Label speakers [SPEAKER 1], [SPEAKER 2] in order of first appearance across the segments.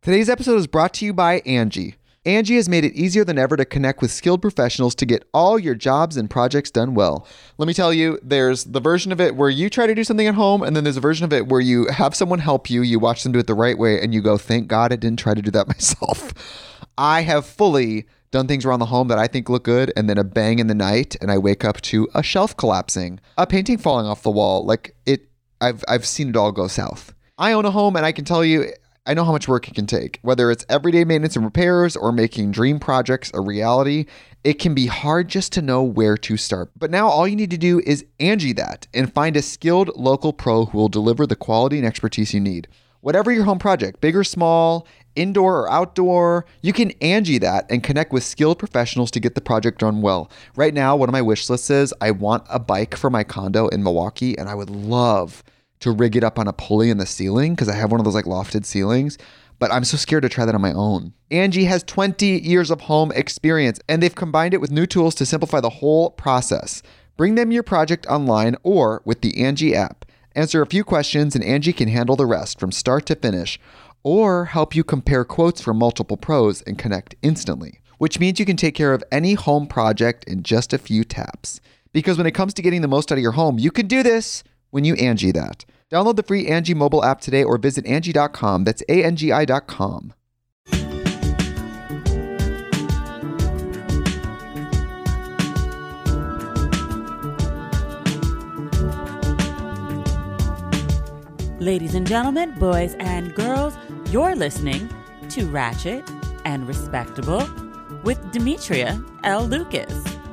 [SPEAKER 1] Today's episode is brought to you by Angie. Angie has made it easier than ever to connect with skilled professionals to get all your jobs and projects done well. Let me tell you, there's the version of it where you try to do something at home, and then there's a version of it where you have someone help you, you watch them do it the right way, and you go, thank God I didn't try to do that myself. I have fully done things around the home that I think look good, and then a bang in the night, and I wake up to a shelf collapsing, a painting falling off the wall. I've seen it all go south. I own a home, and I can tell you, I know how much work it can take. Whether it's everyday maintenance and repairs or making dream projects a reality, it can be hard just to know where to start. But now all you need to do is Angie that and find a skilled local pro who will deliver the quality and expertise you need. Whatever your home project, big or small, indoor or outdoor, you can Angie that and connect with skilled professionals to get the project done well. Right now, one of my wish lists is I want a bike for my condo in Milwaukee, and I would love to rig it up on a pulley in the ceiling because I have one of those like lofted ceilings, but I'm so scared to try that on my own. Angie has 20 years of home experience, and they've combined it with new tools to simplify the whole process. Bring them your project online or with the Angie app. Answer a few questions and Angie can handle the rest from start to finish, or help you compare quotes from multiple pros and connect instantly, which means you can take care of any home project in just a few taps. Because when it comes to getting the most out of your home, you can do this when you Angie that. Download the free Angie mobile app today or visit Angie.com. That's ANGI.com.
[SPEAKER 2] Ladies and gentlemen, boys and girls, you're listening to Ratchet and Respectable with Demetria L. Lucas.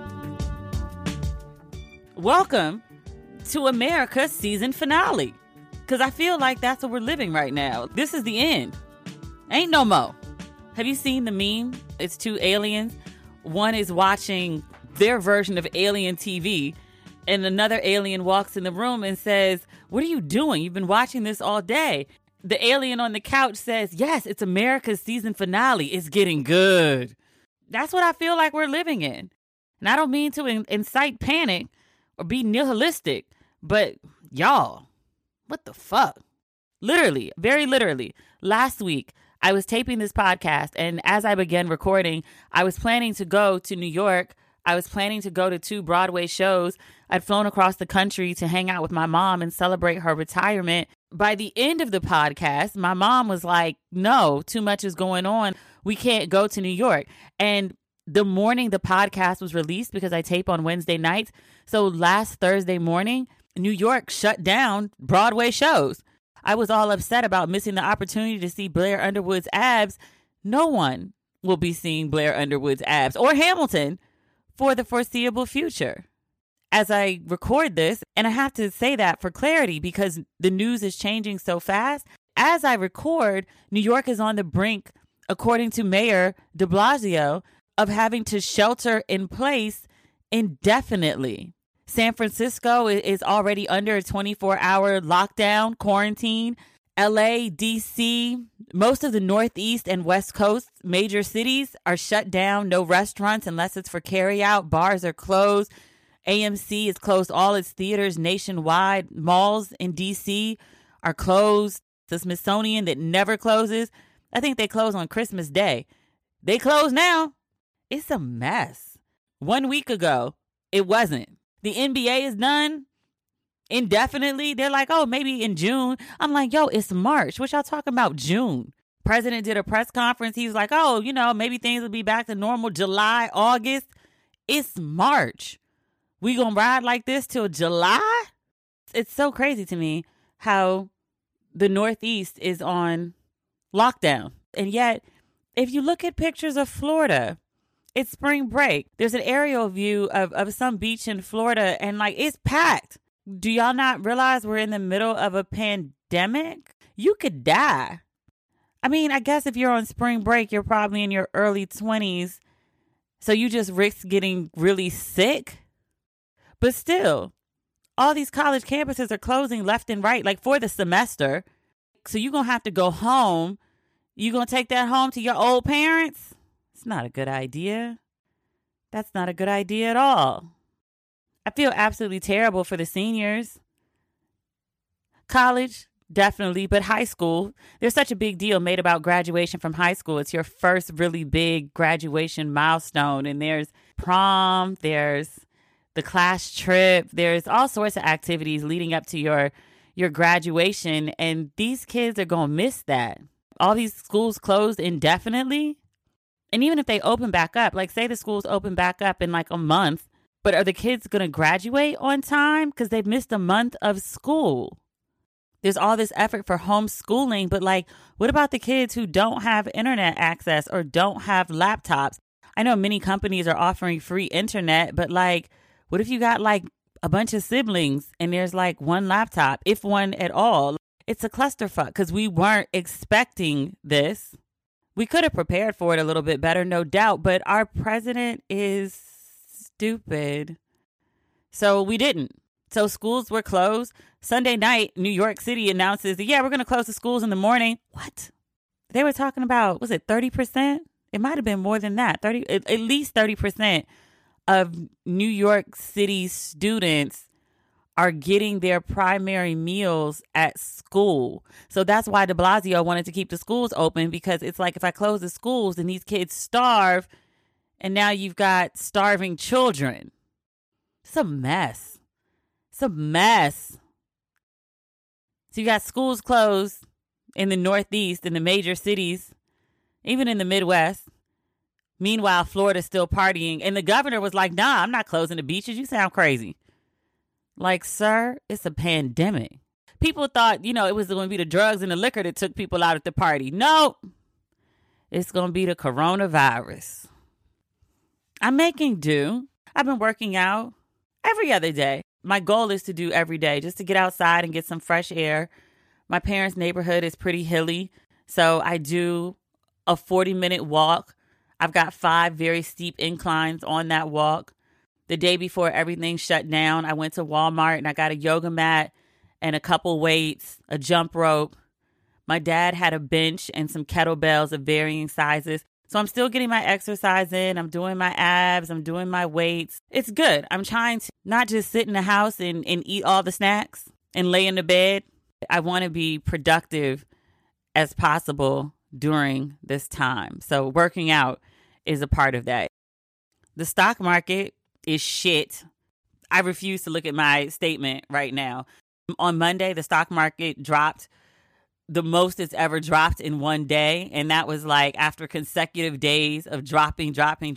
[SPEAKER 2] Welcome to America's season finale, because I feel like that's what we're living right now. This is the end. Ain't no more. Have you seen the meme? It's two aliens. One is watching their version of Alien TV, and another alien walks in the room and says, "What are you doing? You've been watching this all day." The alien on the couch says, "Yes, it's America's season finale. It's getting good." That's what I feel like we're living in. And I don't mean to incite panic or be nihilistic, but y'all, what the fuck? Literally, very literally, last week, I was taping this podcast, and as I began recording, I was planning to go to New York. I was planning to go to 2 Broadway shows. I'd flown across the country to hang out with my mom and celebrate her retirement. By the end of the podcast, my mom was like, no, too much is going on. We can't go to New York. And the morning the podcast was released, because I tape on Wednesday nights, so last Thursday morning, New York shut down Broadway shows. I was all upset about missing the opportunity to see Blair Underwood's abs. No one will be seeing Blair Underwood's abs or Hamilton for the foreseeable future. As I record this, and I have to say that for clarity because the news is changing so fast. As I record, New York is on the brink, according to Mayor de Blasio, of having to shelter in place indefinitely. San Francisco is already under a 24-hour lockdown, quarantine. LA, DC, most of the Northeast and West Coast major cities are shut down. No restaurants unless it's for carry out. Bars are closed. AMC has closed all its theaters nationwide. Malls in DC are closed. The Smithsonian that never closes, I think they close on Christmas Day. They close now. It's a mess. 1 week ago, it wasn't. The NBA is done indefinitely. They're like, oh, maybe in June. I'm like, yo, it's March. What y'all talking about June? President did a press conference. He was like, oh, maybe things will be back to normal July, August. It's March. We gonna ride like this till July? It's so crazy to me how the Northeast is on lockdown. And yet, if you look at pictures of Florida, it's spring break. There's an aerial view of some beach in Florida, and it's packed. Do y'all not realize we're in the middle of a pandemic? You could die. I mean, I guess if you're on spring break, you're probably in your early 20s. So you just risk getting really sick. But still, all these college campuses are closing left and right, for the semester. So you're going to have to go home. You going to take that home to your old parents? It's not a good idea. That's not a good idea at all. I feel absolutely terrible for the seniors. College Definitely. But high school, there's such a big deal made about graduation from high school. It's your first really big graduation milestone. And there's prom, there's the class trip, there's all sorts of activities leading up to your graduation. And these kids are going to miss that. All these schools closed indefinitely. And even if they open back up, like say the schools open back up in like a month, but are the kids going to graduate on time because they've missed a month of school? There's all this effort for homeschooling, but like, what about the kids who don't have internet access or don't have laptops? I know many companies are offering free internet, but like, what if you got like a bunch of siblings and there's like one laptop, if one at all? It's a clusterfuck because we weren't expecting this. We could have prepared for it a little bit better, no doubt, but our president is stupid. So we didn't. So schools were closed. Sunday night, New York City announces that, we're going to close the schools in the morning. What? They were talking about, was it 30%? It might have been more than that. At least 30% of New York City students are getting their primary meals at school. So that's why de Blasio wanted to keep the schools open, because it's like, if I close the schools, then these kids starve, and now you've got starving children. It's a mess. It's a mess. So you got schools closed in the Northeast, in the major cities, even in the Midwest. Meanwhile, Florida's still partying. And the governor was like, nah, I'm not closing the beaches. You sound crazy. Like, sir, it's a pandemic. People thought, it was going to be the drugs and the liquor that took people out at the party. No, it's going to be the coronavirus. I'm making do. I've been working out every other day. My goal is to do every day, just to get outside and get some fresh air. My parents' neighborhood is pretty hilly, so I do a 40-minute walk. I've got 5 very steep inclines on that walk. The day before everything shut down, I went to Walmart and I got a yoga mat and a couple weights, a jump rope. My dad had a bench and some kettlebells of varying sizes. So I'm still getting my exercise in. I'm doing my abs. I'm doing my weights. It's good. I'm trying to not just sit in the house and eat all the snacks and lay in the bed. I want to be productive as possible during this time. So working out is a part of that. The stock market is shit. I refuse to look at my statement right now. On Monday, the stock market dropped the most it's ever dropped in one day. And that was like after consecutive days of dropping.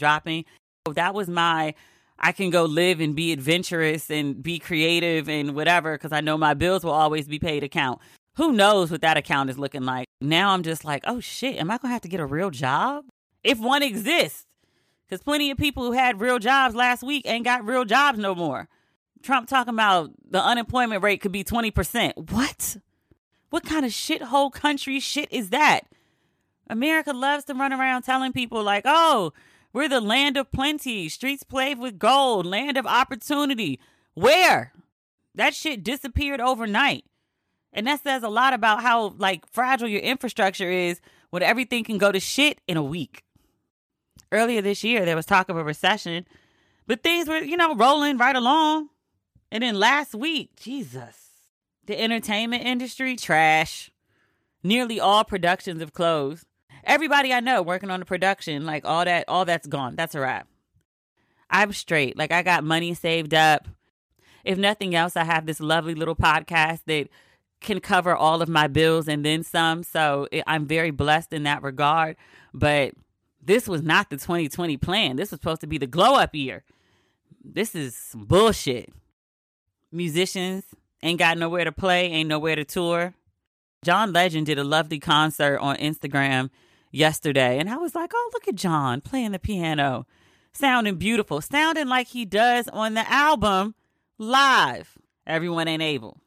[SPEAKER 2] That was I can go live and be adventurous and be creative and whatever, because I know my bills will always be paid account. Who knows what that account is looking like? Now I'm just like, oh shit, am I going to have to get a real job? If one exists. Because plenty of people who had real jobs last week ain't got real jobs no more. Trump talking about the unemployment rate could be 20%. What? What kind of shithole country shit is that? America loves to run around telling people like, oh, we're the land of plenty, streets paved with gold, land of opportunity. Where? That shit disappeared overnight. And that says a lot about how like fragile your infrastructure is when everything can go to shit in a week. Earlier this year, there was talk of a recession, but things were, rolling right along. And then last week, Jesus. The entertainment industry, trash. Nearly all productions have closed. Everybody I know working on the production, like all that's gone. That's a wrap. I'm straight. Like I got money saved up. If nothing else, I have this lovely little podcast that can cover all of my bills and then some. So I'm very blessed in that regard. But this was not the 2020 plan. This was supposed to be the glow up year. This is some bullshit. Musicians ain't got nowhere to play, ain't nowhere to tour. John Legend did a lovely concert on Instagram yesterday. And I was like, oh, look at John playing the piano. Sounding beautiful. Sounding like he does on the album live. Everyone ain't able.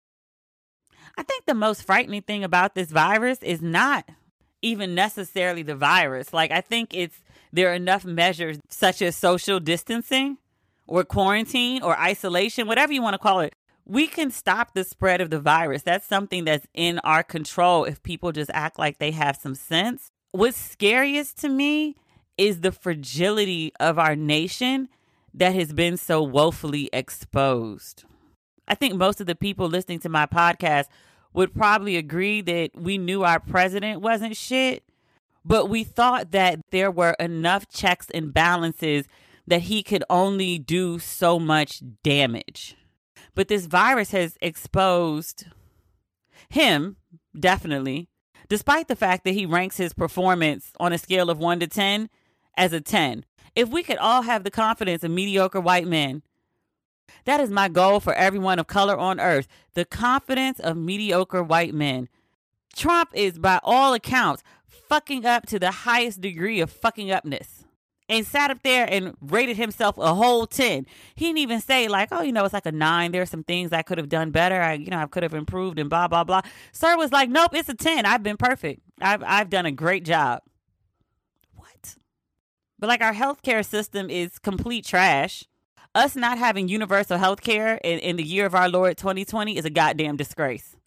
[SPEAKER 2] I think the most frightening thing about this virus is not even necessarily the virus. Like, I think there are enough measures such as social distancing or quarantine or isolation, whatever you want to call it. We can stop the spread of the virus. That's something that's in our control if people just act like they have some sense. What's scariest to me is the fragility of our nation that has been so woefully exposed. I think most of the people listening to my podcast would probably agree that we knew our president wasn't shit, but we thought that there were enough checks and balances that he could only do so much damage. But this virus has exposed him, definitely, despite the fact that he ranks his performance on a scale of 1 to 10 as a 10. If we could all have the confidence of mediocre white men, that is my goal for everyone of color on earth. The confidence of mediocre white men. Trump is, by all accounts, fucking up to the highest degree of fucking upness. And sat up there and rated himself a whole 10. He didn't even say like, oh, it's like a 9. There's some things I could have done better. I could have improved and blah, blah, blah. Sir was like, nope, it's a 10. I've been perfect. I've done a great job. What? But like our healthcare system is complete trash. Us not having universal healthcare in the year of our Lord 2020 is a goddamn disgrace.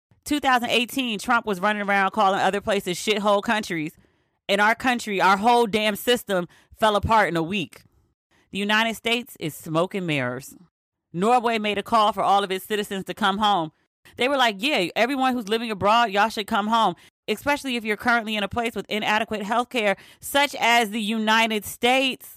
[SPEAKER 2] 2018, Trump was running around calling other places shithole countries. In our country, our whole damn system fell apart in a week. The United States is smoke and mirrors. Norway made a call for all of its citizens to come home. They were like, yeah, everyone who's living abroad, y'all should come home, especially if you're currently in a place with inadequate health care, such as the United States.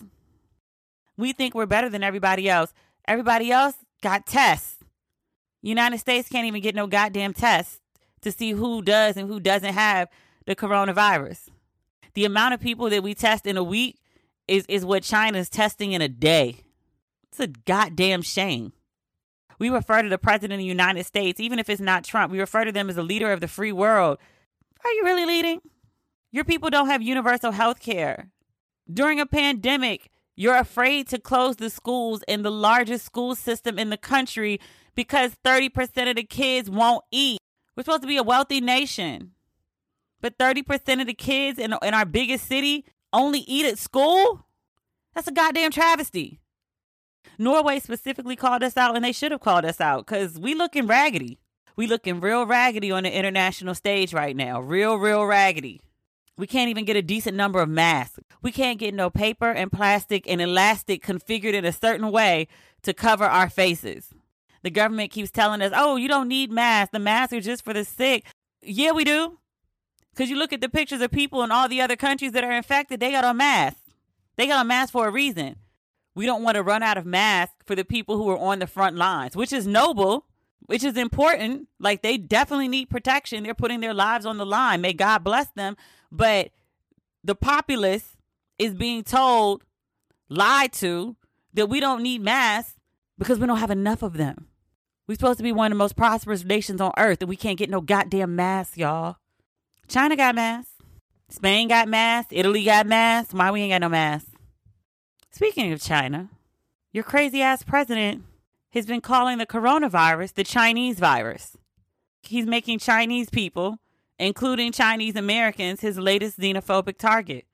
[SPEAKER 2] We think we're better than everybody else. Everybody else got tests. United States can't even get no goddamn tests to see who does and who doesn't have the coronavirus. The amount of people that we test in a week is what China's testing in a day. It's a goddamn shame. We refer to the president of the United States, even if it's not Trump, we refer to them as the leader of the free world. Are you really leading? Your people don't have universal health care. During a pandemic, you're afraid to close the schools in the largest school system in the country because 30% of the kids won't eat. We're supposed to be a wealthy nation. But 30% of the kids in our biggest city only eat at school? That's a goddamn travesty. Norway specifically called us out, and they should have called us out because we looking raggedy. We looking real raggedy on the international stage right now. Real raggedy. We can't even get a decent number of masks. We can't get no paper and plastic and elastic configured in a certain way to cover our faces. The government keeps telling us, oh, you don't need masks. The masks are just for the sick. Yeah, we do. Because you look at the pictures of people in all the other countries that are infected, they got on masks. They got on masks for a reason. We don't want to run out of masks for the people who are on the front lines, which is noble, which is important. Like, they definitely need protection. They're putting their lives on the line. May God bless them. But the populace is being told, lied to, that we don't need masks because we don't have enough of them. We're supposed to be one of the most prosperous nations on earth, and we can't get no goddamn masks, y'all. China got masks. Spain got masks. Italy got masks. Why we ain't got no masks? Speaking of China, your crazy ass president has been calling the coronavirus the Chinese virus. He's making Chinese people, including Chinese Americans, his latest xenophobic target.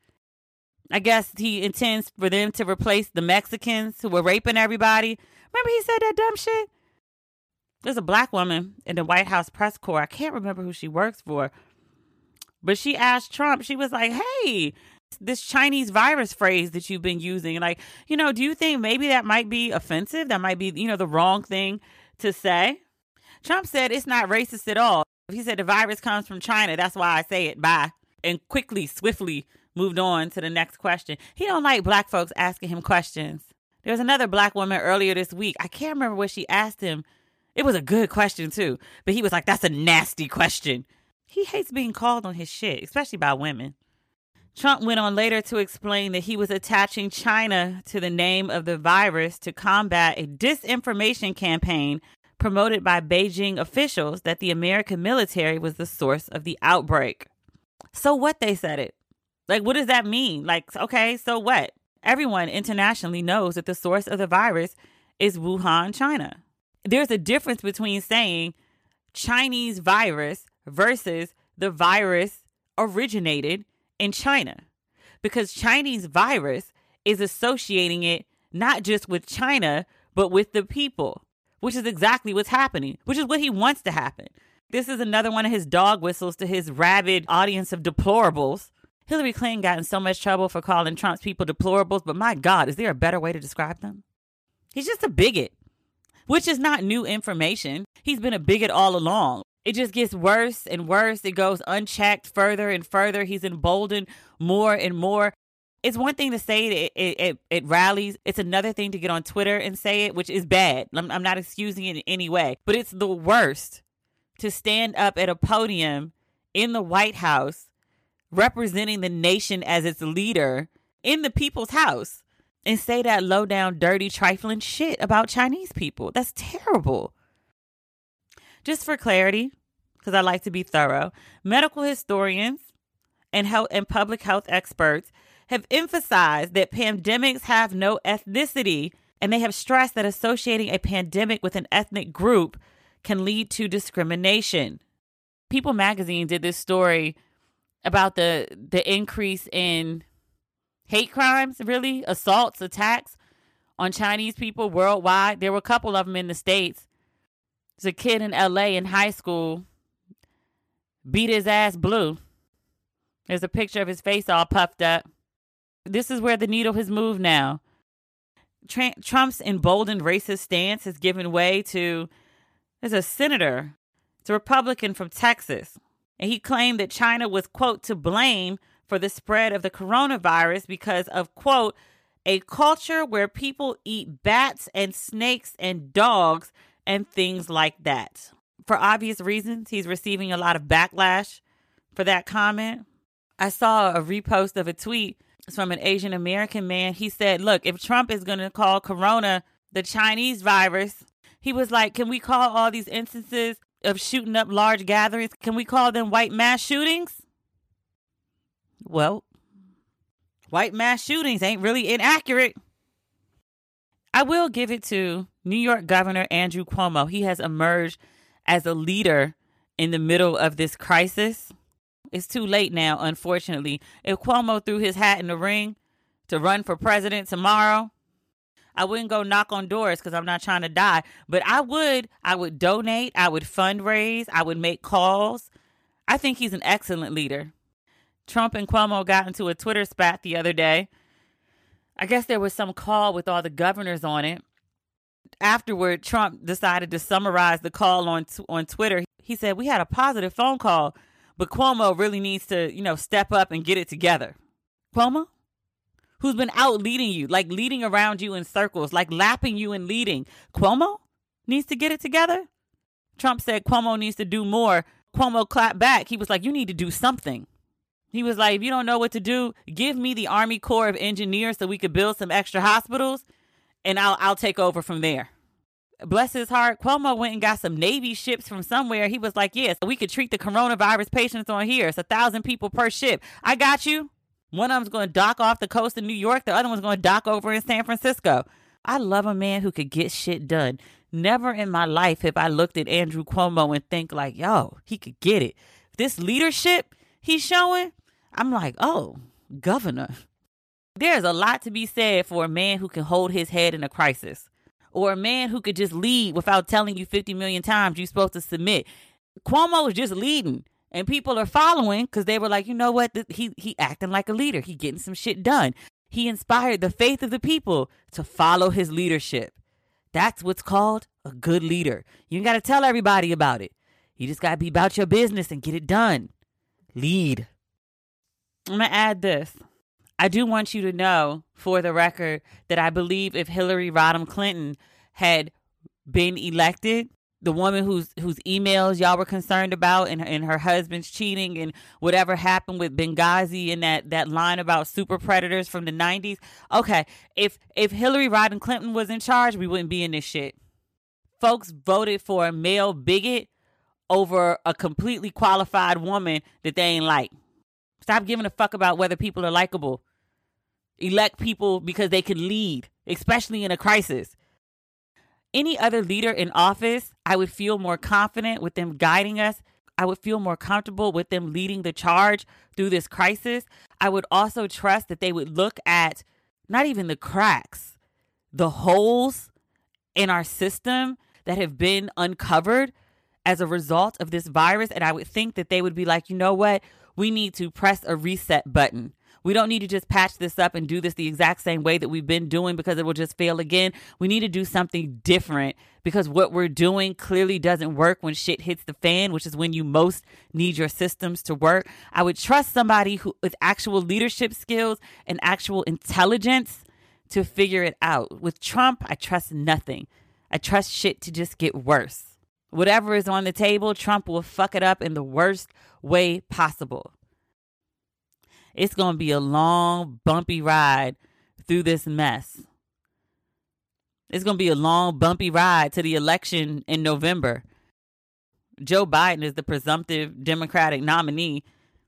[SPEAKER 2] I guess he intends for them to replace the Mexicans who were raping everybody. Remember he said that dumb shit? There's a black woman in the White House press corps. I can't remember who she works for. But she asked Trump, she was like, hey, this Chinese virus phrase that you've been using, like, do you think maybe that might be offensive? That might be, the wrong thing to say? Trump said it's not racist at all. He said the virus comes from China. That's why I say it. Bye. And swiftly moved on to the next question. He don't like black folks asking him questions. There was another black woman earlier this week. I can't remember what she asked him. It was a good question, too. But he was like, that's a nasty question. He hates being called on his shit, especially by women. Trump went on later to explain that he was attaching China to the name of the virus to combat a disinformation campaign promoted by Beijing officials that the American military was the source of the outbreak. So what, they said it. Like, what does that mean? Like, okay, so what? Everyone internationally knows that the source of the virus is Wuhan, China. There's a difference between saying Chinese virus versus the virus originated in China. Because Chinese virus is associating it not just with China, but with the people, which is exactly what's happening, which is what he wants to happen. This is another one of his dog whistles to his rabid audience of deplorables. Hillary Clinton got in so much trouble for calling Trump's people deplorables, but my God, is there a better way to describe them? He's just a bigot, which is not new information. He's been a bigot all along. It just gets worse and worse. It goes unchecked further and further. He's emboldened more and more. It's one thing to say it at rallies. It's another thing to get on Twitter and say it, which is bad. I'm not excusing it in any way, but it's the worst to stand up at a podium in the White House representing the nation as its leader in the people's house and say that low down, dirty, trifling shit about Chinese people. That's terrible. Just for clarity, because I like to be thorough, medical historians and health and public health experts have emphasized that pandemics have no ethnicity, and they have stressed that associating a pandemic with an ethnic group can lead to discrimination. People magazine did this story about the increase in hate crimes, really, assaults, attacks on Chinese people worldwide. There were a couple of them in the States. There's a kid in LA in high school beat his ass blue. There's a picture of his face all puffed up. This is where the needle has moved now. Trump's emboldened racist stance has given way to, there's a senator, it's a Republican from Texas, and he claimed that China was, quote, to blame for the spread of the coronavirus because of, quote, a culture where people eat bats and snakes and dogs and things like that. For obvious reasons, he's receiving a lot of backlash for that comment. I saw a repost of a tweet from an Asian American man. He said, look, if Trump is going to call corona the Chinese virus, he was like, can we call all these instances of shooting up large gatherings, can we call them white mass shootings? Well, white mass shootings ain't really inaccurate. I will give it to New York Governor Andrew Cuomo. He has emerged as a leader in the middle of this crisis. It's too late now, unfortunately. If Cuomo threw his hat in the ring to run for president tomorrow, I wouldn't go knock on doors because I'm not trying to die. But I would donate. I would fundraise. I would make calls. I think he's an excellent leader. Trump and Cuomo got into a Twitter spat the other day. I guess there was some call with all the governors on it. Afterward, Trump decided to summarize the call on Twitter. He said, we had a positive phone call, but Cuomo really needs to, step up and get it together. Cuomo, who's been out leading you, like leading around you in circles, like lapping you and leading. Cuomo needs to get it together. Trump said Cuomo needs to do more. Cuomo clapped back. He was like, you need to do something. He was like, if you don't know what to do, give me the Army Corps of Engineers so we could build some extra hospitals, and I'll take over from there. Bless his heart, Cuomo went and got some Navy ships from somewhere. He was like, yes, we could treat the coronavirus patients on here. It's 1,000 people per ship. I got you. One of them's going to dock off the coast of New York. The other one's going to dock over in San Francisco. I love a man who could get shit done. Never in my life have I looked at Andrew Cuomo and think like, yo, he could get it. This leadership he's showing, I'm like, oh, governor. There's a lot to be said for a man who can hold his head in a crisis, or a man who could just lead without telling you 50 million times you're supposed to submit. Cuomo is just leading, and people are following because they were like, you know what? He acting like a leader. He getting some shit done. He inspired the faith of the people to follow his leadership. That's what's called a good leader. You ain't got to tell everybody about it. You just got to be about your business and get it done. Lead. I'm going to add this. I do want you to know, for the record, that I believe if Hillary Rodham Clinton had been elected, the woman whose emails y'all were concerned about and her husband's cheating and whatever happened with Benghazi and that line about super predators from the 90s. Okay, if Hillary Rodham Clinton was in charge, we wouldn't be in this shit. Folks voted for a male bigot over a completely qualified woman that they ain't like. Stop giving a fuck about whether people are likable. Elect people because they can lead, especially in a crisis. Any other leader in office, I would feel more confident with them guiding us. I would feel more comfortable with them leading the charge through this crisis. I would also trust that they would look at not even the cracks, the holes in our system that have been uncovered as a result of this virus. And I would think that they would be like, you know what? We need to press a reset button. We don't need to just patch this up and do this the exact same way that we've been doing because it will just fail again. We need to do something different because what we're doing clearly doesn't work when shit hits the fan, which is when you most need your systems to work. I would trust somebody who with actual leadership skills and actual intelligence to figure it out. With Trump, I trust nothing. I trust shit to just get worse. Whatever is on the table, Trump will fuck it up in the worst way possible. It's going to be a long, bumpy ride through this mess. It's going to be a long, bumpy ride to the election in November. Joe Biden is the presumptive Democratic nominee.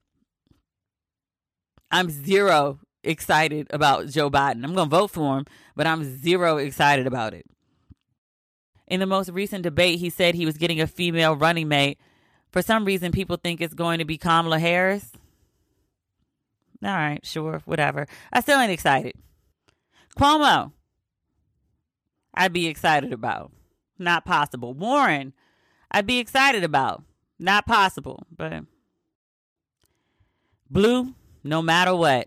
[SPEAKER 2] I'm zero excited about Joe Biden. I'm going to vote for him, but I'm zero excited about it. In the most recent debate, he said he was getting a female running mate. For some reason, people think it's going to be Kamala Harris. All right, sure, whatever. I still ain't excited. Cuomo, I'd be excited about. Not possible. Warren, I'd be excited about. Not possible. But Blue, no matter what.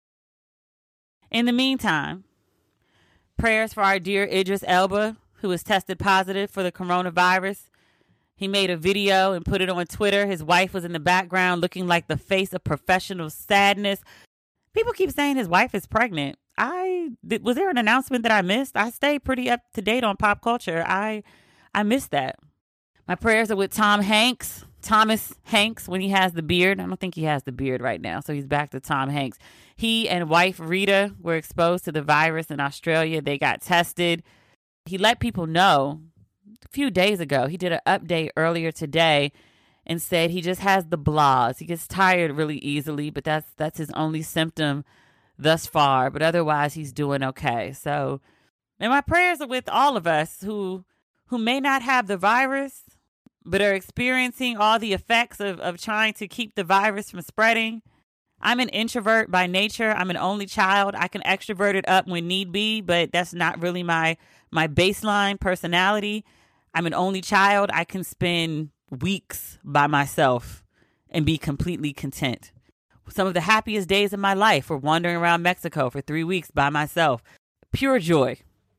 [SPEAKER 2] In the meantime, prayers for our dear Idris Elba, who was tested positive for the coronavirus. He made a video and put it on Twitter. His wife was in the background looking like the face of professional sadness. People keep saying his wife is pregnant. Was there an announcement that I missed? I stay pretty up to date on pop culture. I missed that. My prayers are with Thomas Hanks, when he has the beard. I don't think he has the beard right now, so he's back to Tom Hanks. He and wife Rita were exposed to the virus in Australia. They got tested. He let people know a few days ago. He did an update earlier today and said he just has the blahs. He gets tired really easily, but that's his only symptom thus far. But otherwise, he's doing okay. So, and my prayers are with all of us who may not have the virus, but are experiencing all the effects of trying to keep the virus from spreading. I'm an introvert by nature. I'm an only child. I can extrovert it up when need be, but that's not really my baseline personality. I'm an only child. I can spend weeks by myself and be completely content. Some of the happiest days of my life were wandering around Mexico for 3 weeks by myself. Pure joy.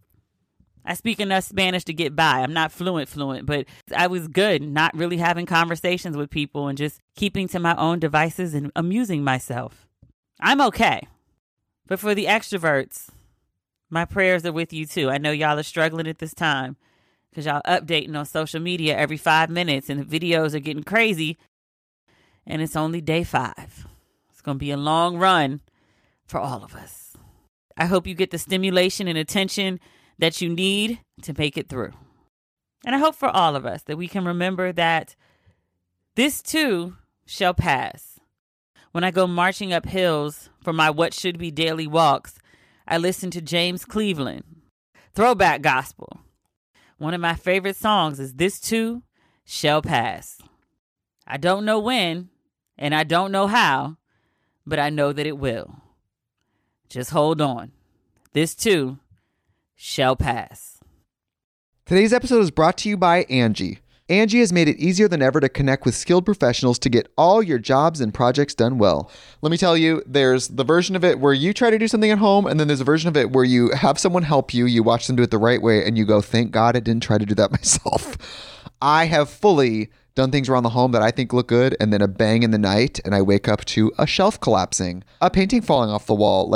[SPEAKER 2] I speak enough Spanish to get by. I'm not fluent, but I was good not really having conversations with people and just keeping to my own devices and amusing myself. I'm okay. But for the extroverts, my prayers are with you too. I know y'all are struggling at this time because y'all updating on social media every 5 minutes and the videos are getting crazy. And it's only day 5. It's going to be a long run for all of us. I hope you get the stimulation and attention that you need to make it through. And I hope for all of us that we can remember that this too shall pass. When I go marching up hills for my what should be daily walks, I listen to James Cleveland, throwback gospel. One of my favorite songs is This Too Shall Pass. I don't know when and I don't know how, but I know that it will. Just hold on. This too shall pass.
[SPEAKER 1] Today's episode is brought to you by Angie. Angie has made it easier than ever to connect with skilled professionals to get all your jobs and projects done well. Let me tell you, there's the version of it where you try to do something at home, and then there's a version of it where you have someone help you, you watch them do it the right way, and you go, thank God I didn't try to do that myself. I have fully done things around the home that I think look good, and then a bang in the night, and I wake up to a shelf collapsing, a painting falling off the wall.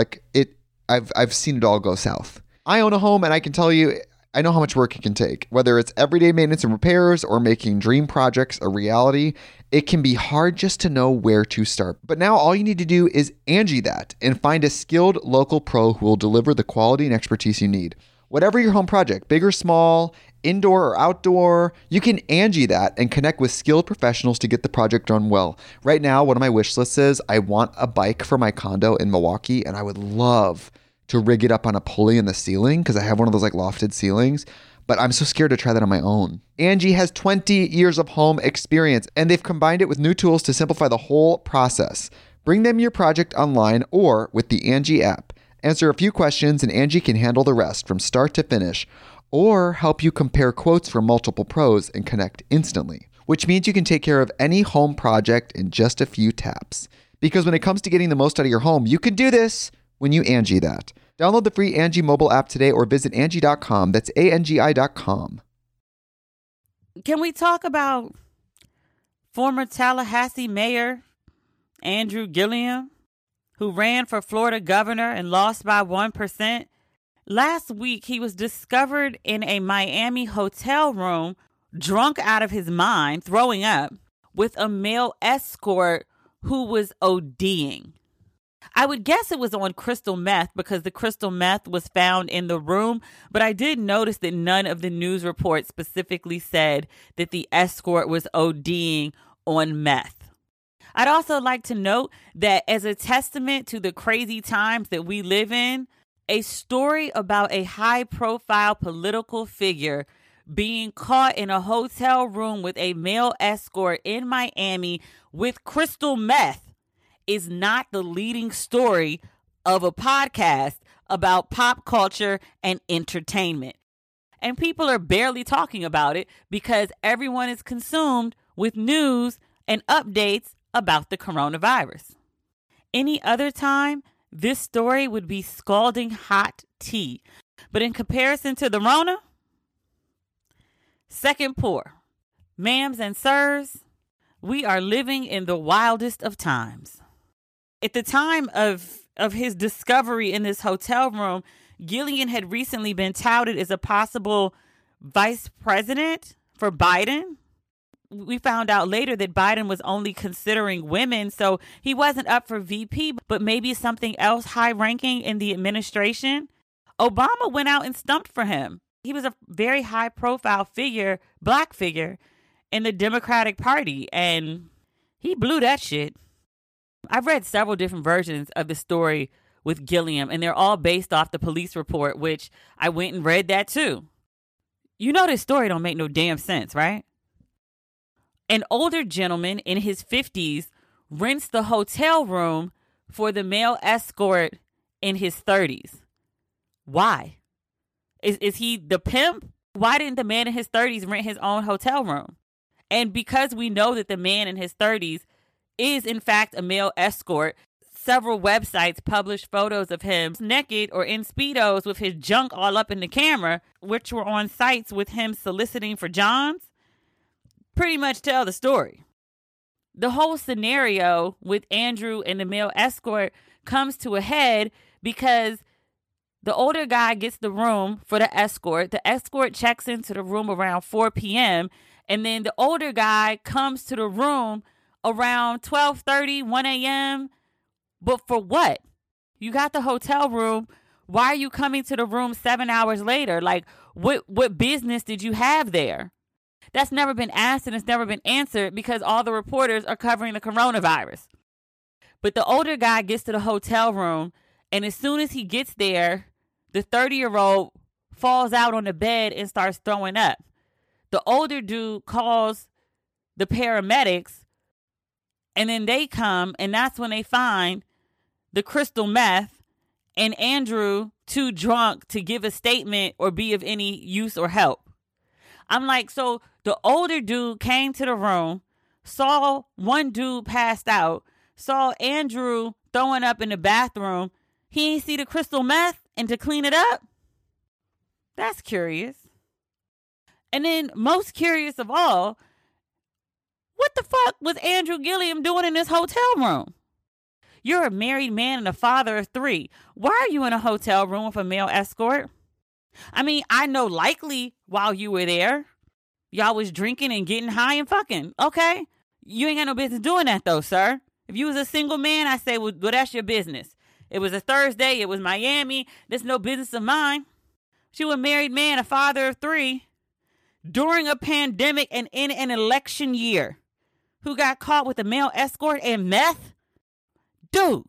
[SPEAKER 1] I've seen it all go south. I own a home, and I can tell you, I know how much work it can take. Whether it's everyday maintenance and repairs or making dream projects a reality, it can be hard just to know where to start. But now all you need to do is Angie that and find a skilled local pro who will deliver the quality and expertise you need. Whatever your home project, big or small, indoor or outdoor, you can Angie that and connect with skilled professionals to get the project done well. Right now, one of my wish lists is I want a bike for my condo in Milwaukee, and I would love to rig it up on a pulley in the ceiling because I have one of those lofted ceilings, but I'm so scared to try that on my own. Angie has 20 years of home experience, and they've combined it with new tools to simplify the whole process. Bring them your project online or with the Angie app. Answer a few questions and Angie can handle the rest from start to finish, or help you compare quotes from multiple pros and connect instantly, which means you can take care of any home project in just a few taps. Because when it comes to getting the most out of your home, you can do this when you Angie that. Download the free Angie mobile app today or visit Angie.com. That's ANGI.com.
[SPEAKER 2] Can we talk about former Tallahassee Mayor Andrew Gillum, who ran for Florida governor and lost by 1%? Last week, he was discovered in a Miami hotel room, drunk out of his mind, throwing up, with a male escort who was ODing. I would guess it was on crystal meth because the crystal meth was found in the room, but I did notice that none of the news reports specifically said that the escort was ODing on meth. I'd also like to note that as a testament to the crazy times that we live in, a story about a high-profile political figure being caught in a hotel room with a male escort in Miami with crystal meth is not the leading story of a podcast about pop culture and entertainment. And people are barely talking about it because everyone is consumed with news and updates about the coronavirus. Any other time, this story would be scalding hot tea. But in comparison to the Rona, second pour. Ma'ams and sirs, we are living in the wildest of times. At the time of his discovery in this hotel room, Gillum had recently been touted as a possible vice president for Biden. We found out later that Biden was only considering women, so he wasn't up for VP, but maybe something else high-ranking in the administration. Obama went out and stumped for him. He was a very high-profile figure, black figure, in the Democratic Party, and he blew that shit. I've read several different versions of the story with Gillum, and they're all based off the police report, which I went and read that too. You know this story don't make no damn sense, right? An older gentleman in his 50s rents the hotel room for the male escort in his 30s. Why? Is he the pimp? Why didn't the man in his 30s rent his own hotel room? And because we know that the man in his 30s is in fact a male escort, several websites published photos of him naked or in Speedos with his junk all up in the camera, which were on sites with him soliciting for Johns. Pretty much tell the story. The whole scenario with Andrew and the male escort comes to a head because the older guy gets the room for the escort. The escort checks into the room around 4 p.m. And then the older guy comes to the room around 12:30, 1 a.m. But for what? You got the hotel room. Why are you coming to the room 7 hours later? Like, what business did you have there? That's never been asked and it's never been answered because all the reporters are covering the coronavirus. But the older guy gets to the hotel room, and as soon as he gets there, the 30-year-old falls out on the bed and starts throwing up. The older dude calls the paramedics, and then they come, and that's when they find the crystal meth and Andrew too drunk to give a statement or be of any use or help. I'm like, so the older dude came to the room, saw one dude passed out, saw Andrew throwing up in the bathroom. He ain't see the crystal meth and to clean it up? That's curious. And then most curious of all, what the fuck was Andrew Gillum doing in this hotel room? You're a married man and a father of 3. Why are you in a hotel room with a male escort? I mean, I know likely while you were there, y'all was drinking and getting high and fucking. Okay. You ain't got no business doing that though, sir. If you was a single man, I say, well, that's your business. It was a Thursday. It was Miami. That's no business of mine. She was a married man, a father of 3, during a pandemic and in an election year, who got caught with a male escort and meth. Dude,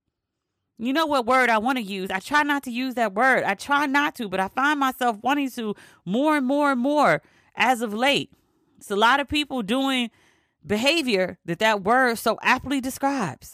[SPEAKER 2] you know what word I want to use? I try not to use that word. I try not to, but I find myself wanting to more and more and more as of late. It's a lot of people doing behavior that word so aptly describes.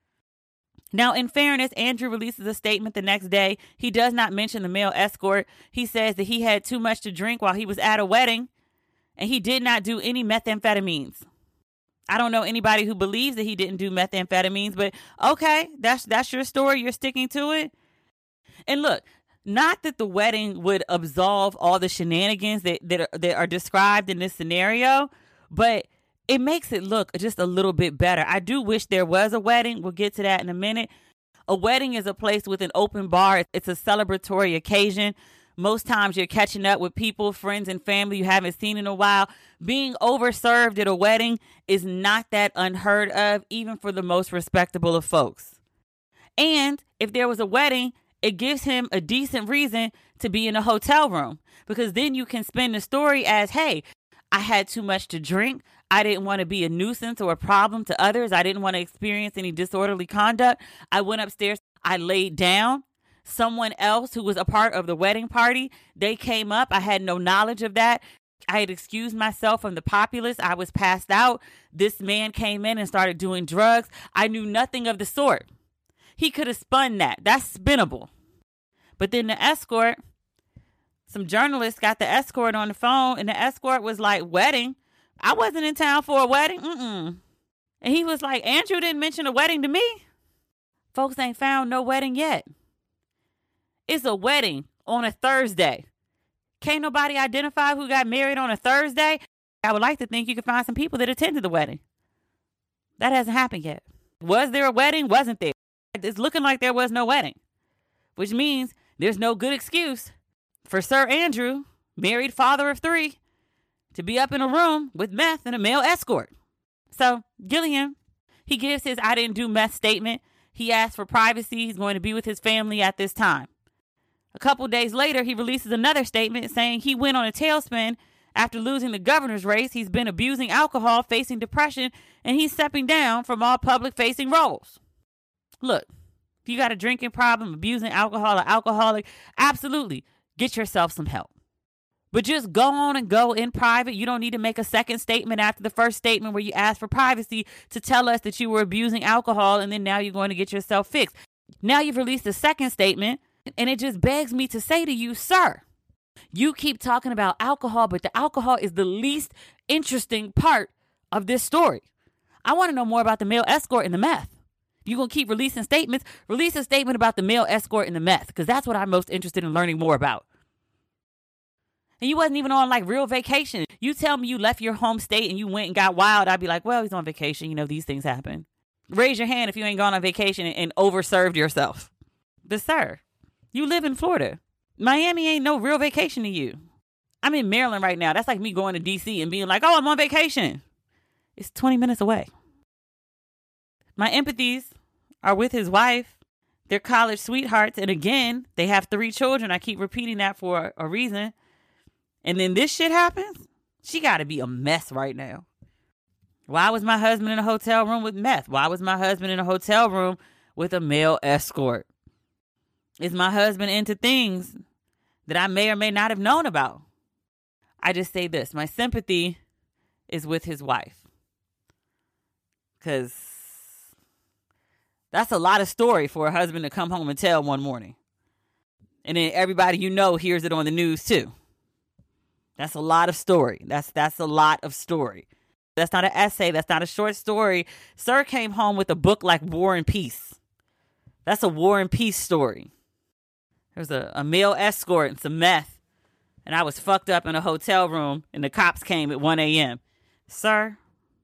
[SPEAKER 2] Now, in fairness, Andrew releases a statement the next day. He does not mention the male escort. He says that he had too much to drink while he was at a wedding, and he did not do any methamphetamines. I don't know anybody who believes that he didn't do methamphetamines, but okay, that's your story. You're sticking to it. And look, not that the wedding would absolve all the shenanigans that are described in this scenario, but it makes it look just a little bit better. I do wish there was a wedding. We'll get to that in a minute. A wedding is a place with an open bar. It's a celebratory occasion. Most times you're catching up with people, friends, and family you haven't seen in a while. Being overserved at a wedding is not that unheard of, even for the most respectable of folks. And if there was a wedding, it gives him a decent reason to be in a hotel room, because then you can spin the story as, hey, I had too much to drink. I didn't want to be a nuisance or a problem to others. I didn't want to experience any disorderly conduct. I went upstairs. I laid down. Someone else who was a part of the wedding party, they came up. I had no knowledge of that. I had excused myself from the populace. I was passed out. This man came in and started doing drugs. I knew nothing of the sort. He could have spun that. That's spinnable. But then the escort, some journalists got the escort on the phone, and the escort was like, wedding? I wasn't in town for a wedding. And he was like, Andrew didn't mention a wedding to me. Folks ain't found no wedding yet. It's a wedding on a Thursday. Can't nobody identify who got married on a Thursday? I would like to think you could find some people that attended the wedding. That hasn't happened yet. Was there a wedding? Wasn't there? It's looking like there was no wedding, which means there's no good excuse for Sir Andrew, married father of 3, to be up in a room with meth and a male escort. So Gilliam, he gives his I didn't do meth statement. He asks for privacy. He's going to be with his family at this time. A couple days later, he releases another statement saying he went on a tailspin after losing the governor's race. He's been abusing alcohol, facing depression, and he's stepping down from all public-facing roles. Look, if you got a drinking problem, abusing alcohol, or alcoholic, absolutely get yourself some help. But just go on and go in private. You don't need to make a second statement after the first statement where you asked for privacy to tell us that you were abusing alcohol, and then now you're going to get yourself fixed. Now you've released a second statement, and it just begs me to say to you, sir, you keep talking about alcohol, but the alcohol is the least interesting part of this story. I want to know more about the male escort and the meth. You're going to keep releasing statements. Release a statement about the male escort and the meth, because that's what I'm most interested in learning more about. And you wasn't even on like real vacation. You tell me you left your home state and you went and got wild. I'd be like, well, he's on vacation. You know, these things happen. Raise your hand if you ain't gone on vacation and overserved yourself. But sir, you live in Florida. Miami ain't no real vacation to you. I'm in Maryland right now. That's like me going to DC and being like, oh, I'm on vacation. It's 20 minutes away. My empathies are with his wife. They're college sweethearts. And again, they have 3 children. I keep repeating that for a reason. And then this shit happens. She got to be a mess right now. Why was my husband in a hotel room with meth? Why was my husband in a hotel room with a male escort? Is my husband into things that I may or may not have known about? I just say this. My sympathy is with his wife. Because that's a lot of story for a husband to come home and tell one morning. And then everybody you know hears it on the news too. That's a lot of story. That's a lot of story. That's not an essay. That's not a short story. Sir came home with a book like War and Peace. That's a War and Peace story. There's a male escort and some meth. And I was fucked up in a hotel room and the cops came at 1 a.m. Sir,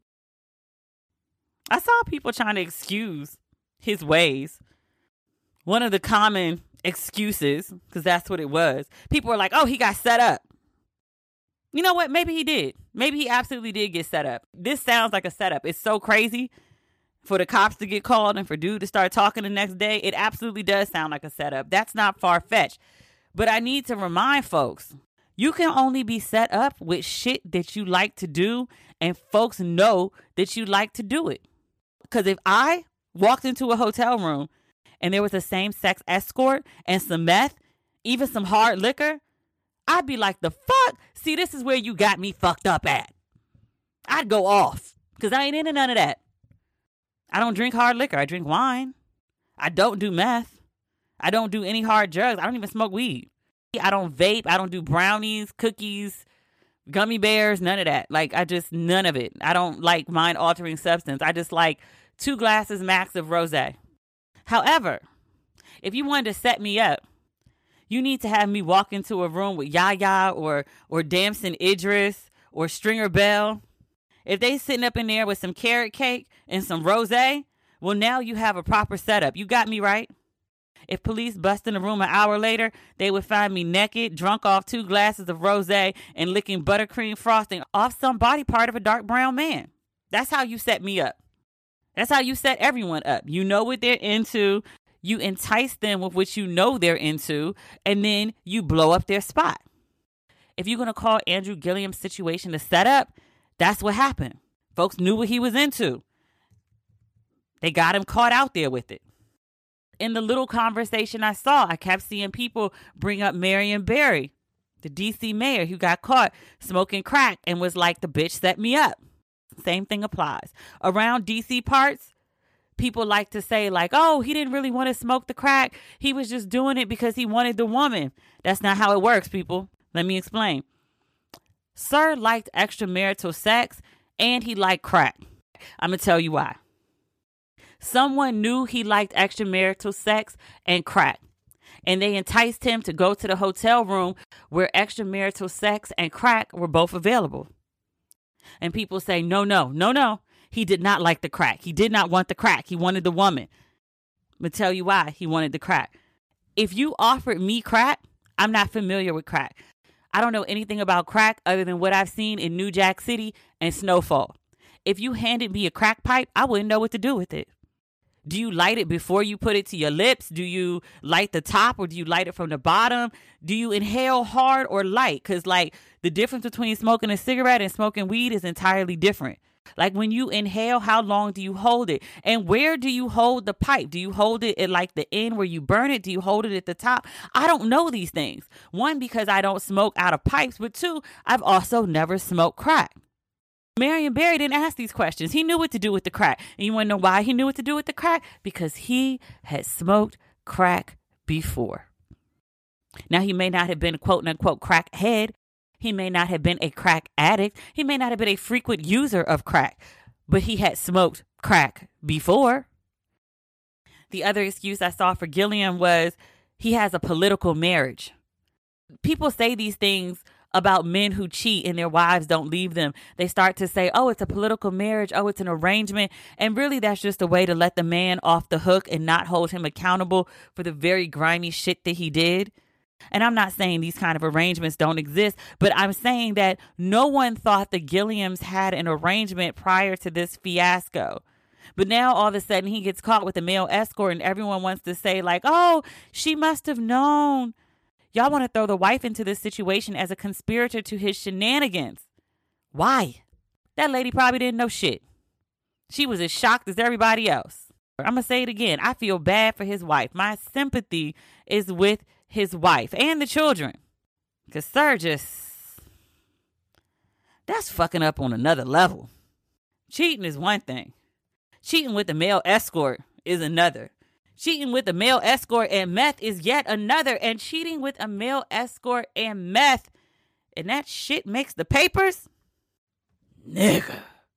[SPEAKER 2] I saw people trying to excuse his ways. One of the common excuses, because that's what it was, people were like, oh, he got set up. You know what? Maybe he did. Maybe he absolutely did get set up. This sounds like a setup. It's so crazy for the cops to get called and for dude to start talking the next day. It absolutely does sound like a setup. That's not far-fetched. But I need to remind folks, you can only be set up with shit that you like to do, and folks know that you like to do it. Because if I walked into a hotel room and there was a same-sex escort and some meth, even some hard liquor, I'd be like, the fuck? See, this is where you got me fucked up at. I'd go off because I ain't into none of that. I don't drink hard liquor. I drink wine. I don't do meth. I don't do any hard drugs. I don't even smoke weed. I don't vape. I don't do brownies, cookies, Gummy bears, none of that. Like, none of it. I don't like mind altering substance. I just like 2 glasses max of rosé. However, if you wanted to set me up, you need to have me walk into a room with Yaya or Damson Idris or Stringer Bell. If they sitting up in there with some carrot cake and some rosé, well, now you have a proper setup. You got me right. If police bust in the room an hour later, they would find me naked, drunk off 2 glasses of rosé and licking buttercream frosting off some body part of a dark brown man. That's how you set me up. That's how you set everyone up. You know what they're into. You entice them with what you know they're into, and then you blow up their spot. If you're going to call Andrew Gillum's situation a setup, that's what happened. Folks knew what he was into. They got him caught out there with it. In the little conversation I saw, I kept seeing people bring up Marion Barry, the D.C. mayor who got caught smoking crack and was like, the bitch set me up. Same thing applies. Around D.C. parts, people like to say like, oh, he didn't really want to smoke the crack. He was just doing it because he wanted the woman. That's not how it works, people. Let me explain. Sir liked extramarital sex and he liked crack. I'm going to tell you why. Someone knew he liked extramarital sex and crack, and they enticed him to go to the hotel room where extramarital sex and crack were both available. And people say, no. He did not like the crack. He did not want the crack. He wanted the woman. I'm going to tell you why he wanted the crack. If you offered me crack, I'm not familiar with crack. I don't know anything about crack other than what I've seen in New Jack City and Snowfall. If you handed me a crack pipe, I wouldn't know what to do with it. Do you light it before you put it to your lips? Do you light the top or do you light it from the bottom? Do you inhale hard or light? Because like the difference between smoking a cigarette and smoking weed is entirely different. Like when you inhale, how long do you hold it? And where do you hold the pipe? Do you hold it at like the end where you burn it? Do you hold it at the top? I don't know these things. 1, because I don't smoke out of pipes. But 2, I've also never smoked crack. Marion Barry didn't ask these questions. He knew what to do with the crack. And you want to know why he knew what to do with the crack? Because he had smoked crack before. Now, he may not have been a quote-unquote crack head. He may not have been a crack addict. He may not have been a frequent user of crack. But he had smoked crack before. The other excuse I saw for Gillum was he has a political marriage. People say these things about men who cheat and their wives don't leave them. They start to say, oh, it's a political marriage. Oh, it's an arrangement. And really, that's just a way to let the man off the hook and not hold him accountable for the very grimy shit that he did. And I'm not saying these kind of arrangements don't exist, but I'm saying that no one thought the Gillums had an arrangement prior to this fiasco. But now all of a sudden he gets caught with a male escort and everyone wants to say like, oh, she must have known. Y'all want to throw the wife into this situation as a conspirator to his shenanigans. Why? That lady probably didn't know shit. She was as shocked as everybody else. I'm going to say it again. I feel bad for his wife. My sympathy is with his wife and the children. Because sir that's fucking up on another level. Cheating is one thing. Cheating with a male escort is another. Cheating with a male escort and meth is yet another. And cheating with a male escort and meth, and that shit makes the papers? Nigga.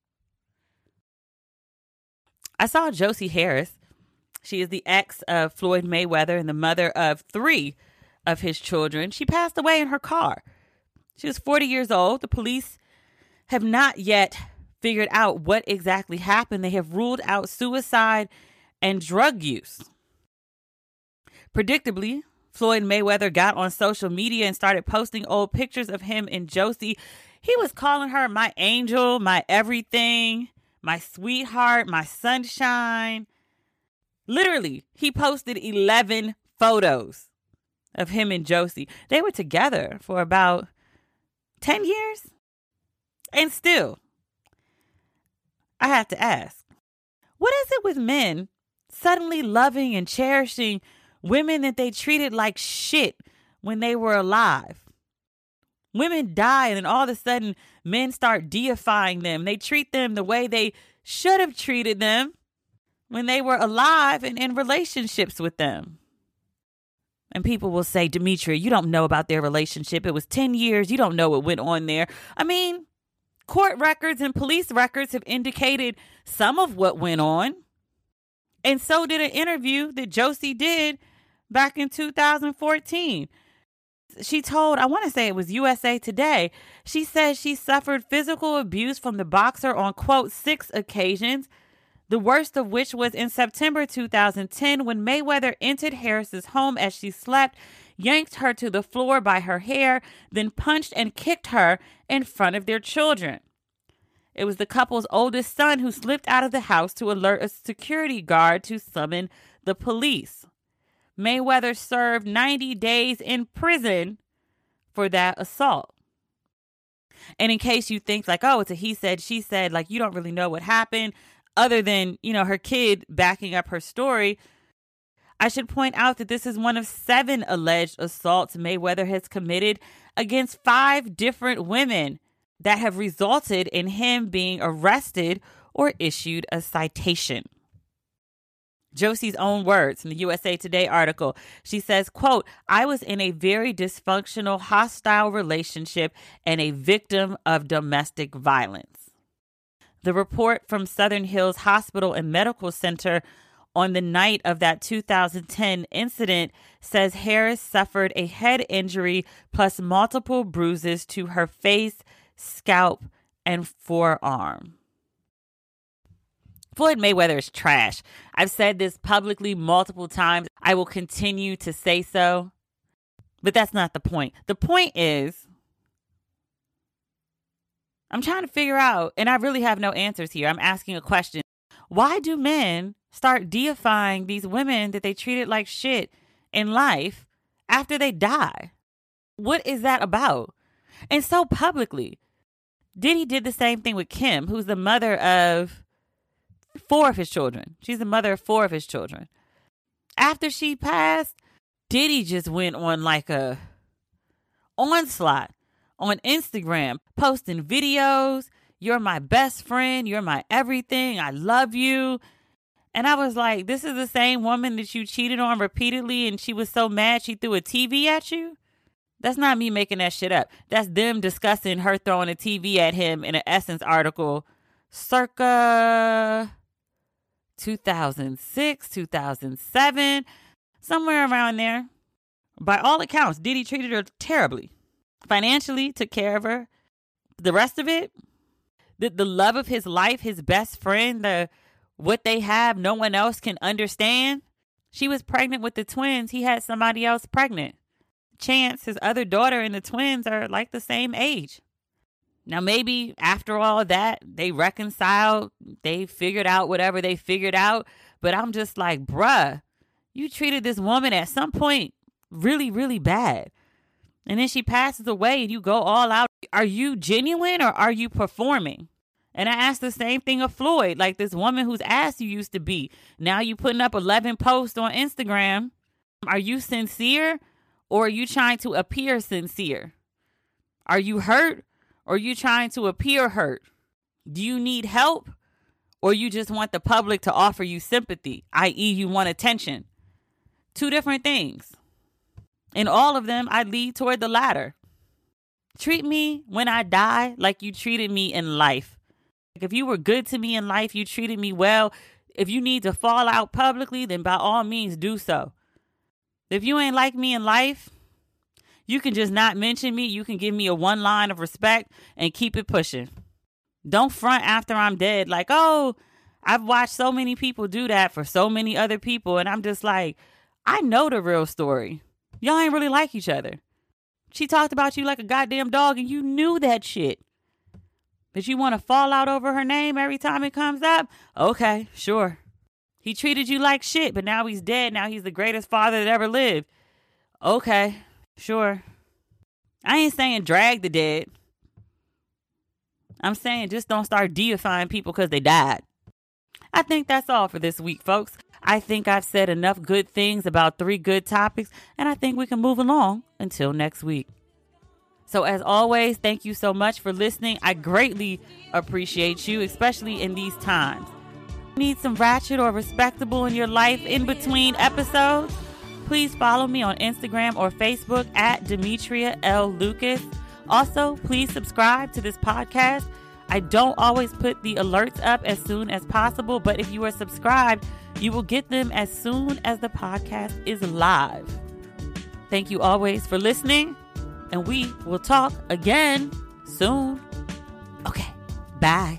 [SPEAKER 2] I saw Josie Harris. She is the ex of Floyd Mayweather and the mother of 3 of his children. She passed away in her car. She was 40 years old. The police have not yet figured out what exactly happened. They have ruled out suicide and drug use. Predictably, Floyd Mayweather got on social media and started posting old pictures of him and Josie. He was calling her my angel, my everything, my sweetheart, my sunshine. Literally, he posted 11 photos of him and Josie. They were together for about 10 years. And still, I have to ask, what is it with men suddenly loving and cherishing women that they treated like shit when they were alive? Women die and then all of a sudden men start deifying them. They treat them the way they should have treated them when they were alive and in relationships with them. And people will say, Demetria, you don't know about their relationship. It was 10 years. You don't know what went on there. I mean, court records and police records have indicated some of what went on. And so did an interview that Josie did back in 2014. She told, I want to say it was USA Today, she says she suffered physical abuse from the boxer on, quote, 6 occasions, the worst of which was in September 2010 when Mayweather entered Harris's home as she slept, yanked her to the floor by her hair, then punched and kicked her in front of their children. It was the couple's oldest son who slipped out of the house to alert a security guard to summon the police. Mayweather served 90 days in prison for that assault. And in case you think like, oh, it's a he said, she said, like you don't really know what happened other than, her kid backing up her story, I should point out that this is one of 7 alleged assaults Mayweather has committed against 5 different women that have resulted in him being arrested or issued a citation. Josie's own words from the USA Today article. She says, quote, I was in a very dysfunctional, hostile relationship and a victim of domestic violence. The report from Southern Hills Hospital and Medical Center on the night of that 2010 incident says Harris suffered a head injury plus multiple bruises to her face, scalp, and forearm. Floyd Mayweather is trash. I've said this publicly multiple times. I will continue to say so. But that's not the point. The point is, I'm trying to figure out, and I really have no answers here. I'm asking a question. Why do men start deifying these women that they treated like shit in life after they die? What is that about? And so publicly. Diddy did the same thing with Kim, who's the mother of 4 of his children. She's the mother of 4 of his children. After she passed, Diddy just went on like a onslaught on Instagram, posting videos. You're my best friend. You're my everything. I love you. And I was like, this is the same woman that you cheated on repeatedly and she was so mad she threw a TV at you? That's not me making that shit up. That's them discussing her throwing a TV at him in an Essence article circa 2006, 2007, somewhere around there. By all accounts, Diddy treated her terribly. Financially, took care of her. The rest of it, the love of his life, his best friend, what they have, no one else can understand. She was pregnant with the twins. He had somebody else pregnant. Chance, his other daughter, and the twins are like the same age. Now, maybe after all of that, they reconciled. They figured out whatever they figured out. But I'm just like, bruh, you treated this woman at some point really, really bad. And then she passes away and you go all out. Are you genuine or are you performing? And I asked the same thing of Floyd, like this woman whose ass you used to be. Now you putting up 11 posts on Instagram. Are you sincere or are you trying to appear sincere? Are you hurt or are you trying to appear hurt? Do you need help or you just want the public to offer you sympathy, i.e. you want attention? 2 different things. In all of them, I lead toward the latter. Treat me when I die like you treated me in life. If you were good to me in life, you treated me well. If you need to fall out publicly, then by all means do so. If you ain't like me in life, you can just not mention me. You can give me a 1 line of respect and keep it pushing. Don't front after I'm dead like, oh, I've watched so many people do that for so many other people. And I'm just like, I know the real story. Y'all ain't really like each other. She talked about you like a goddamn dog and you knew that shit. But you want to fall out over her name every time it comes up? Okay, sure. He treated you like shit, but now he's dead. Now he's the greatest father that ever lived. Okay, sure. I ain't saying drag the dead. I'm saying just don't start deifying people because they died. I think that's all for this week, folks. I think I've said enough good things about 3 good topics, and I think we can move along until next week. So as always, thank you so much for listening. I greatly appreciate you, especially in these times. Need some ratchet or respectable in your life in between episodes? Please follow me on Instagram or Facebook at Demetria L. Lucas. Also, please subscribe to this podcast. I don't always put the alerts up as soon as possible, but if you are subscribed, you will get them as soon as the podcast is live. Thank you always for listening, and we will talk again soon. Okay, bye.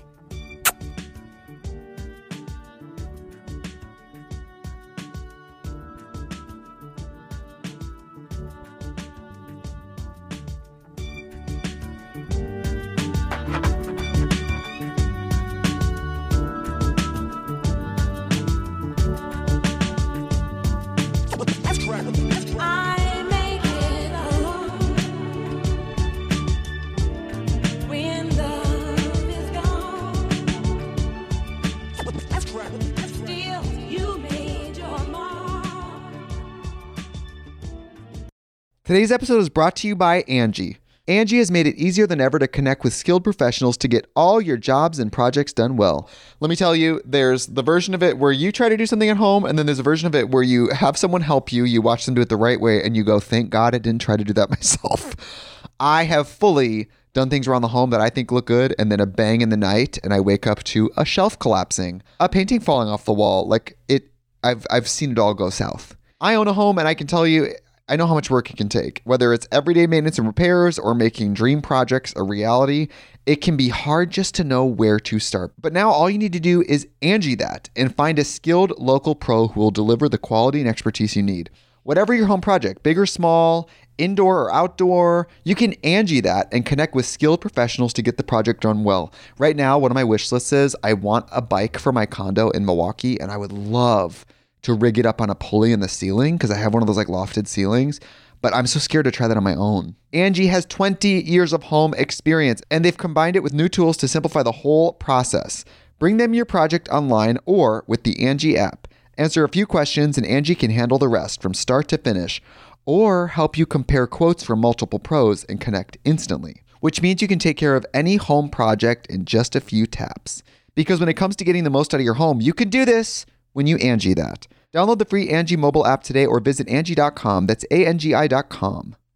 [SPEAKER 1] Today's episode is brought to you by Angie. Angie has made it easier than ever to connect with skilled professionals to get all your jobs and projects done well. Let me tell you, there's the version of it where you try to do something at home, and then there's a version of it where you have someone help you, you watch them do it the right way, and you go, thank God I didn't try to do that myself. I have fully done things around the home that I think look good, and then a bang in the night, and I wake up to a shelf collapsing, a painting falling off the wall. I've seen it all go south. I own a home, and I can tell you, I know how much work it can take. Whether it's everyday maintenance and repairs or making dream projects a reality, it can be hard just to know where to start. But now all you need to do is Angie that and find a skilled local pro who will deliver the quality and expertise you need. Whatever your home project, big or small, indoor or outdoor, you can Angie that and connect with skilled professionals to get the project done well. Right now, one of my wish lists is I want a bike for my condo in Milwaukee, and I would love to rig it up on a pulley in the ceiling because I have one of those lofted ceilings, but I'm so scared to try that on my own. Angie has 20 years of home experience, and they've combined it with new tools to simplify the whole process. Bring them your project online or with the Angie app. Answer a few questions and Angie can handle the rest from start to finish, or help you compare quotes from multiple pros and connect instantly, which means you can take care of any home project in just a few taps. Because when it comes to getting the most out of your home, you can do this when you Angie that. Download the free Angie mobile app today or visit Angie.com. That's ANGI.com.